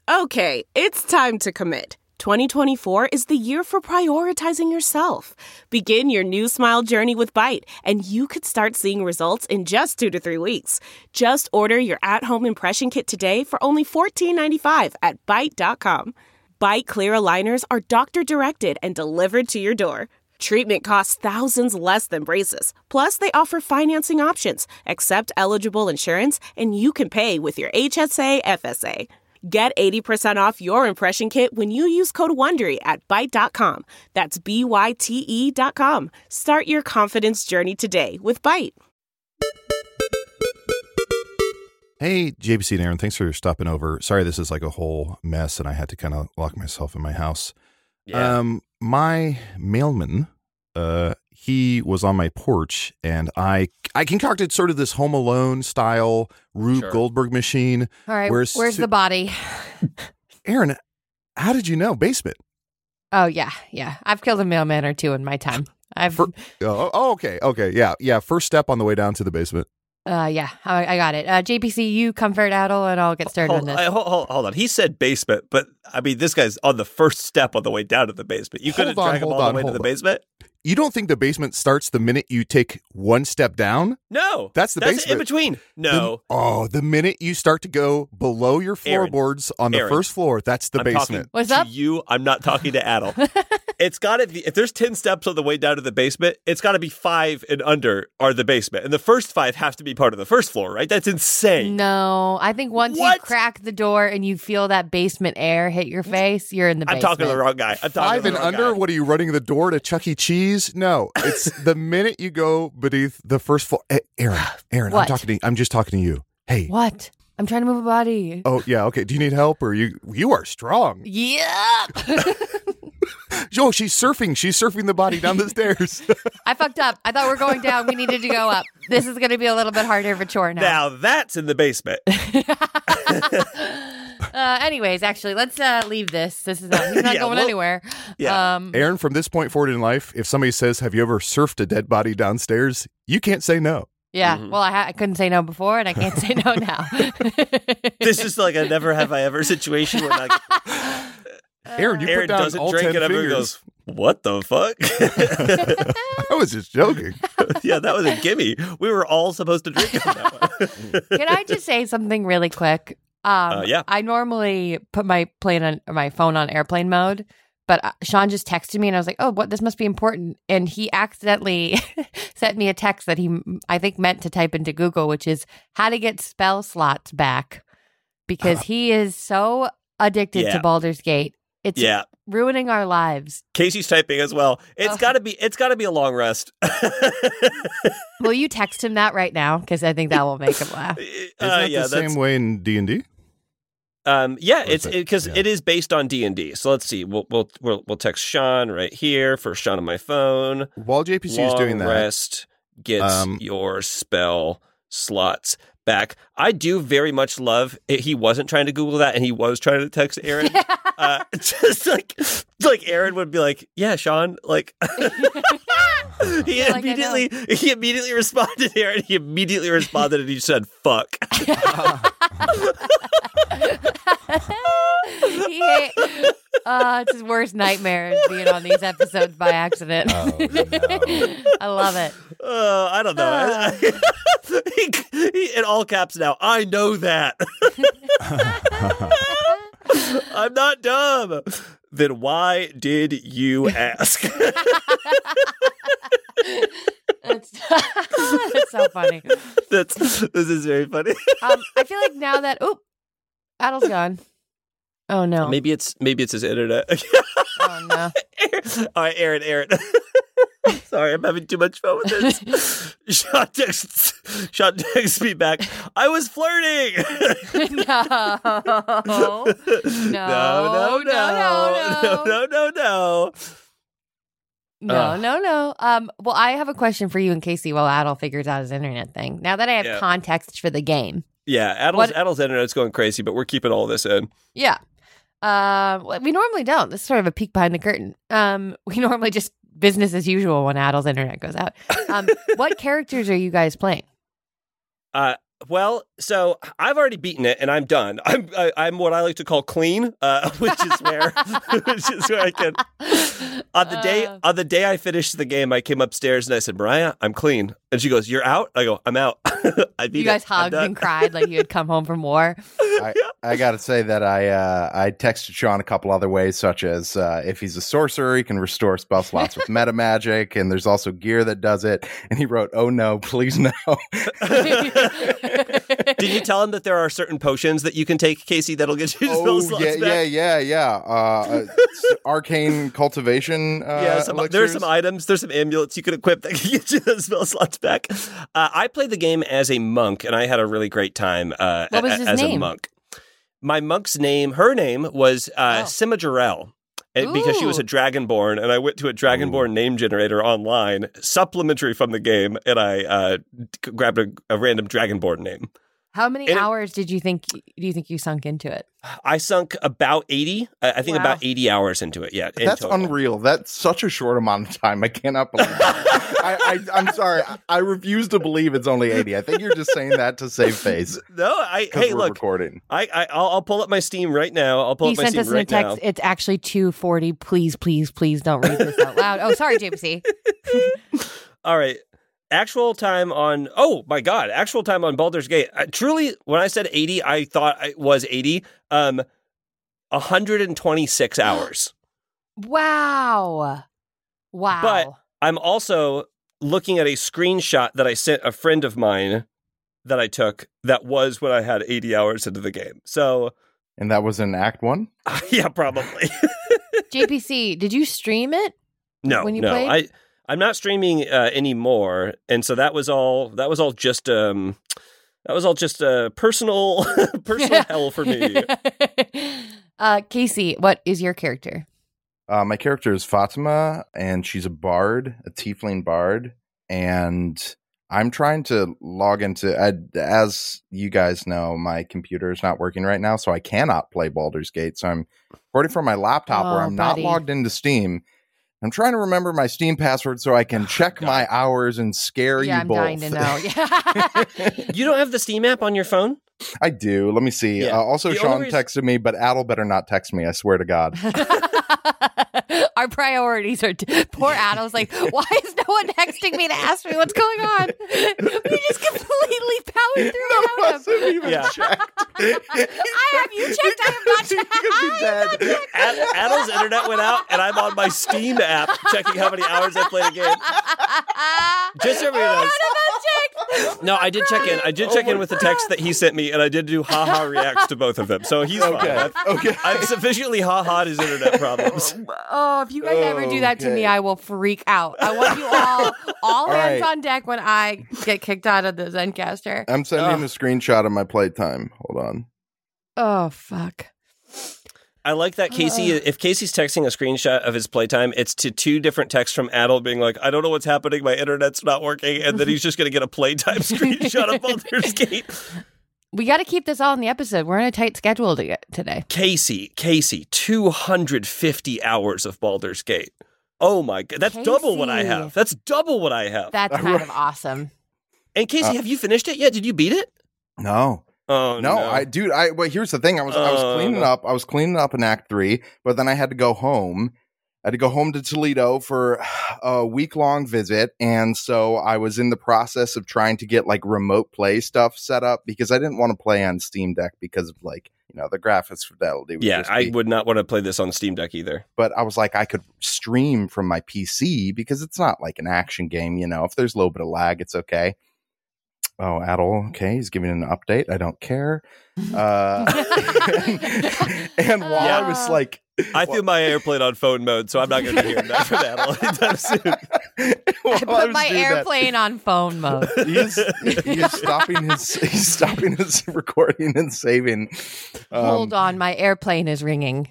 Okay, it's time to commit. 2024 is the year for prioritizing yourself. Begin your new smile journey with Byte, and you could start seeing results in just 2 to 3 weeks. Just order your at-home impression kit today for only $14.95 at Byte.com. Byte Clear aligners are doctor-directed and delivered to your door. Treatment costs thousands less than braces. Plus, they offer financing options, accept eligible insurance, and you can pay with your HSA FSA. Get 80% off your impression kit when you use code WONDERY at Byte.com. That's BYTE.com. Start your confidence journey today with Byte. Hey, JBC and Aaron, thanks for stopping over. Sorry, this is like a whole mess, and I had to kind of lock myself in my house. Yeah. My mailman, he was on my porch, and I concocted sort of this Home Alone style Rube Goldberg machine. All right, where's the body? Aaron, how did you know? Basement. Oh, yeah. I've killed a mailman or two in my time. Okay. Yeah. First step on the way down to the basement. Yeah, I got it. JPC, you comfort Adel, and I'll get started on this. Hold on. He said basement, but I mean, this guy's on the first step on the way down to the basement. You couldn't drag him all the way to the basement? You don't think the basement starts the minute you take one step down? No. That's the basement. In between. No. The minute you start to go below your floorboards on the first floor, that's the basement. What's up? I'm not talking to Adel. It's got to be, if there's 10 steps on the way down to the basement, it's got to be 5 and under are the basement. And the first 5 have to be part of the first floor, right? That's insane. No, I think once you crack the door and you feel that basement air hit your face, you're in the basement. I'm talking to the wrong guy. 5 and under? What are you, running the door to Chuck E. Cheese? No, it's the minute you go beneath the first floor. Hey, Aaron, what? I'm just talking to you. Hey. What? I'm trying to move a body. Oh, yeah, okay. Do you need help, or you are strong? Yeah. Joe, she's surfing the body down the stairs. I fucked up. I thought we were going down. We needed to go up. This is going to be a little bit harder of a chore now. Now that's in the basement. Anyways, actually, let's leave this. He's not going anywhere. Yeah. Aaron, from this point forward in life, if somebody says, "Have you ever surfed a dead body downstairs?" you can't say no. Yeah, well, I couldn't say no before, and I can't say no now. This is like a never have I ever situation where like Aaron put down doesn't all drink 10 and everyone fingers. goes, "What the fuck?" I was just joking. Yeah, that was a gimme. We were all supposed to drink on that one. Can I just say something really quick? Yeah. I normally put my phone on airplane mode, but Sean just texted me and I was like, oh, what? This must be important. And he accidentally sent me a text that he, I think, meant to type into Google, which is how to get spell slots back, because he is so addicted to Baldur's Gate. It's ruining our lives. Casey's typing as well. It's gotta be a long rest. Will you text him that right now? Because I think that will make him laugh. Is that the same way in D&D? It's because it is based on D&D. So let's see. We'll text Sean right here for Sean on my phone. While JPC is doing that, rest gets your spell slots back. I do very much love it. He wasn't trying to Google that, and he was trying to text Aaron. Just like Aaron would be like, "Yeah, Sean." Like he immediately responded here, and he immediately responded, and he said, "Fuck." It's his worst nightmare is being on these episodes by accident. Oh, no. I love it. I don't know. He, in all caps now, I know that. I'm not dumb. Then why did you ask? That's so funny. This is very funny. I feel like now that Adel's gone. Oh no. Maybe it's his internet. Oh no. All right, Aaron. Sorry, I'm having too much fun with this. Sean texts me back. I was flirting. No. Well, I have a question for you and Casey while Adel figures out his internet thing. Now that I have context for the game. Yeah, Adel's internet's going crazy, but we're keeping all this in. Yeah. We normally don't. This is sort of a peek behind the curtain. We normally just business as usual when Adel's internet goes out. What characters are you guys playing? Well, So I've already beaten it, and I'm done. I'm what I like to call clean, which is where I can. On the day I finished the game, I came upstairs and I said, "Mariah, I'm clean," and she goes, "You're out?" I go, "I'm out." I beat it. You guys hugged and cried like you had come home from war. I got to say that I texted Sean a couple other ways, such as if he's a sorcerer, he can restore spell slots with meta magic, and there's also gear that does it. And he wrote, "Oh no, please no." Did you tell him that there are certain potions that you can take, Casey, that'll get you spell slots back? Yeah. Arcane cultivation. There's some items, there's some amulets you can equip that can get you those spell slots back. I played the game as a monk, and I had a really great time what was his as name? A monk. My monk's name, her name was Sima Jarrell. Because she was a Dragonborn, and I went to a Dragonborn name generator online, supplementary from the game, and I grabbed a random Dragonborn name. How many hours do you think you sunk into it? I sunk about 80. I think about 80 hours into it. Yeah, that's unreal. That's such a short amount of time. I cannot believe it. I'm sorry. I refuse to believe it's only 80. I think you're just saying that to save face. No, hey, look. Recording. I'll pull up my Steam right now. He sent us a text. It's actually 2:40. Please don't read this out loud. Oh, sorry, JPC. All right. Actual time on Baldur's Gate. Truly, when I said 80, I thought it was 80. 126 hours. Wow. But I'm also looking at a screenshot that I sent a friend of mine that I took that was when I had 80 hours into the game. So, and that was in Act 1? Yeah, probably. JPC, did you stream it? No, when you played? I'm not streaming anymore, and so that was all just personal hell for me. Casey, what is your character? My character is Fatima, and she's a bard, a tiefling bard, and I'm trying to log into. As you guys know, my computer is not working right now, so I cannot play Baldur's Gate. So I'm recording from my laptop where I'm not logged into Steam. I'm trying to remember my Steam password so I can check my hours and scare you both. Yeah, I'm dying to know. Yeah. You don't have the Steam app on your phone? I do. Let me see. Yeah. Also, Sean texted me, but Adel better not text me. I swear to God. Our priorities are poor Adel's like, why is no one texting me to ask me what's going on? We just completely powered through it. Even checked. I have you checked. I have not checked. Adel's internet went out, and I'm on my Steam app checking how many hours I played a game. Just so everyone knows. No, I did check in. I did check in with the text that he sent me, and I did do haha reacts to both of them. So he's fine. Okay. I've sufficiently ha-ha'd his internet problems. Oh, if you guys ever do that to me, I will freak out. I want you all hands on deck when I get kicked out of the Zencastr. I'm sending a screenshot of my playtime. Hold on. Oh, fuck. I like that Casey, if Casey's texting a screenshot of his playtime, it's to two different texts from Adel being like, I don't know what's happening, my internet's not working, and then he's just going to get a playtime screenshot of Baldur's Gate. We got to keep this all in the episode. We're on a tight schedule today. Casey, 250 hours of Baldur's Gate. Oh my God, that's double what I have. That's kind of awesome. And Casey, have you finished it yet? Did you beat it? No. Oh no, well, here's the thing. I was cleaning up. I was cleaning up in Act 3, but then I had to go home. I had to go home to Toledo for a week-long visit, and so I was in the process of trying to get like remote play stuff set up because I didn't want to play on Steam Deck because of the graphics fidelity. I would not want to play this on Steam Deck either. But I was like, I could stream from my PC because it's not like an action game. If there's a little bit of lag, it's okay. Oh, Adel, okay, he's giving an update. I don't care. And while I was like... I threw my airplane on phone mode, so I'm not going to hear that from Adel anytime soon. I put my airplane on phone mode. He's stopping his recording and saving. Hold on, my airplane is ringing.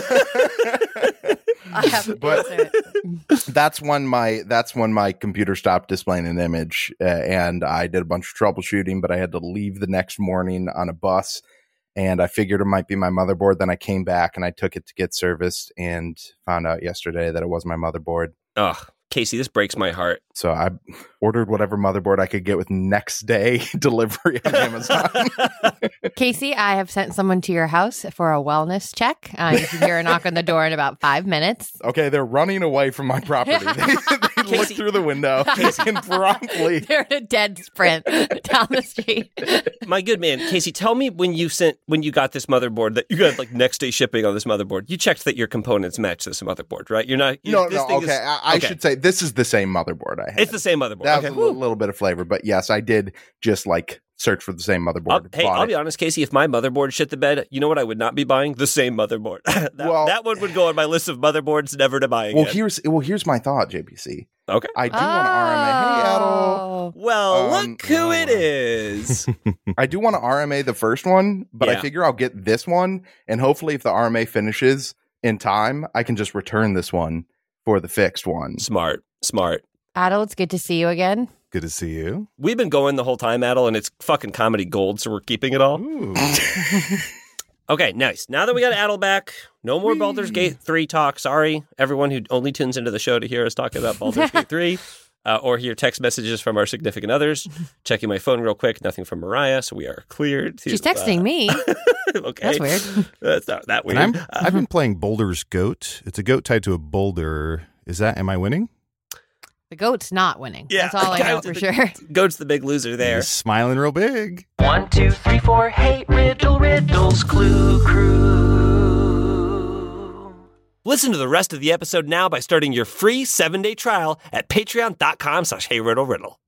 I have to answer it. That's when my computer stopped displaying an image, and I did a bunch of troubleshooting, but I had to leave the next morning on a bus, and I figured it might be my motherboard. Then I came back and I took it to get serviced and found out yesterday that it was my motherboard. Ugh. Casey, this breaks my heart. So I ordered whatever motherboard I could get with next day delivery on Amazon. Casey, I have sent someone to your house for a wellness check. You can hear a knock on the door in about 5 minutes. Okay, they're running away from my property. They look through the window and promptly... They're in a dead sprint down the street. My good man, Casey, tell me when you got this motherboard that you got like next day shipping on this motherboard, you checked that your components match this motherboard, right? You're not... I should say this is the same motherboard I had. It's the same motherboard. That was a little bit of flavor, but yes, I did just like search for the same motherboard. I'll be honest, Casey, if my motherboard shit the bed, you know what I would not be buying? The same motherboard. that one would go on my list of motherboards never to buy again. Here's my thought, JPC. Okay. I do want to RMA. Hey, Adel. Well, look who it is. I do want to RMA the first one, but I figure I'll get this one, and hopefully if the RMA finishes in time, I can just return this one for the fixed one. Smart. Adel, it's good to see you again. Good to see you. We've been going the whole time, Adel, and it's fucking comedy gold, so we're keeping it all. Okay, nice. Now that we got Adel back, no more Baldur's Gate 3 talk. Sorry, everyone who only tunes into the show to hear us talk about Baldur's Gate 3 or hear text messages from our significant others. Checking my phone real quick. Nothing from Mariah, so we are cleared. She's texting me. Okay. That's weird. That's not that weird. And I've been playing Boulder's Goat. It's a goat tied to a boulder. Am I winning? The goat's not winning. Yeah, that's all I know for sure. Goat's the big loser there. He's smiling real big. 1, 2, 3, 4. Hey, riddles, clue crew. Listen to the rest of the episode now by starting your free 7-day trial at patreon.com/heyriddleriddle.